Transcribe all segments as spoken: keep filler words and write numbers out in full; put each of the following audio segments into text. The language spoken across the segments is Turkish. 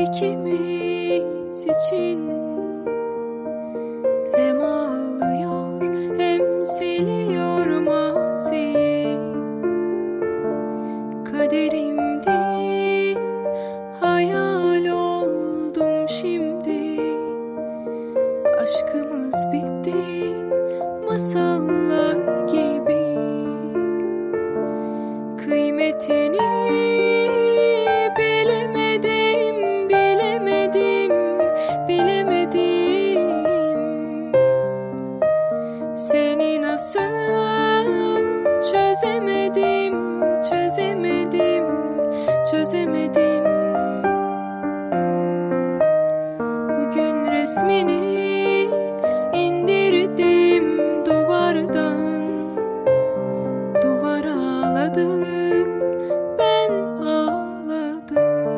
ikimiz için. Hem ağlıyor hem siliyor maziyi. Kaderimdin, hayal oldum şimdi. Aşkımız bitti, masallar gibi. Kıymetini bilemedim, bilemedim, bilemedim. Seni nasıl çözemedim, çözemedim, çözemedim. Bugün resmini indirdim duvardan. Duvar ağladı, ben ağladım.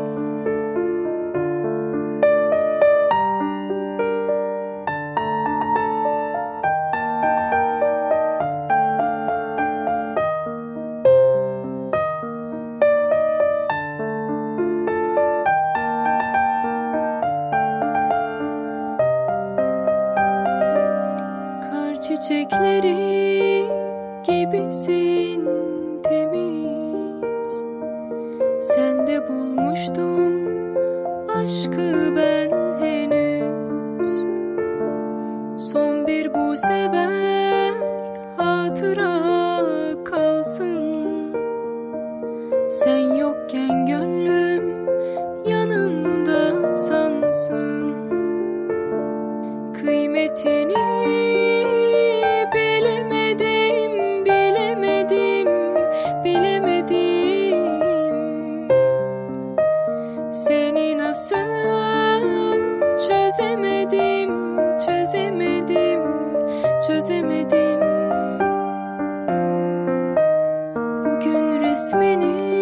Kar çiçekleri gibisin temiz. Sende bulmuştum aşkı ben henüz. Son bir bu sefer hatıra kalsın. Sen yokken gönlüm yanımda sansın. Kıymetini bilemedim, bilemedim, bilemedim. Seni nasıl çözemedim, çözemedim, çözemedim. Bugün resmini